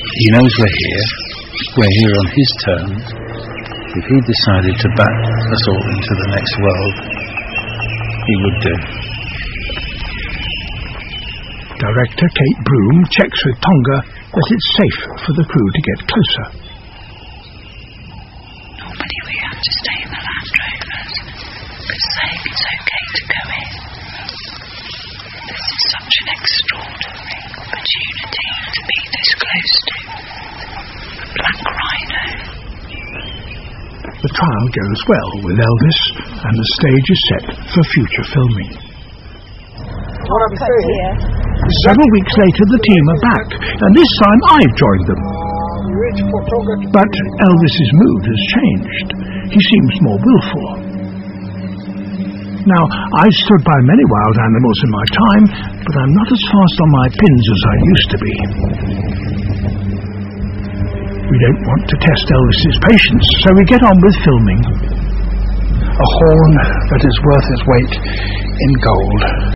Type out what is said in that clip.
He knows we're here on his terms. If he decided to bat us all into the next world, he would do. Director Kate Broom checks with Tonga that it's safe for the crew to get closer. Normally we have to stay in the Land Rovers, but saying it's okay to go in. This is such an extraordinary opportunity to be this close to the Black Rhino. The trial goes well with Elvis, and the stage is set for future filming. Several weeks later, the team are back, and this time I've joined them. But Elvis's mood has changed. He seems more willful. Now, I've stood by many wild animals in my time, but I'm not as fast on my pins as I used to be. We don't want to test Elvis's patience, so we get on with filming. A horn that is worth its weight in gold.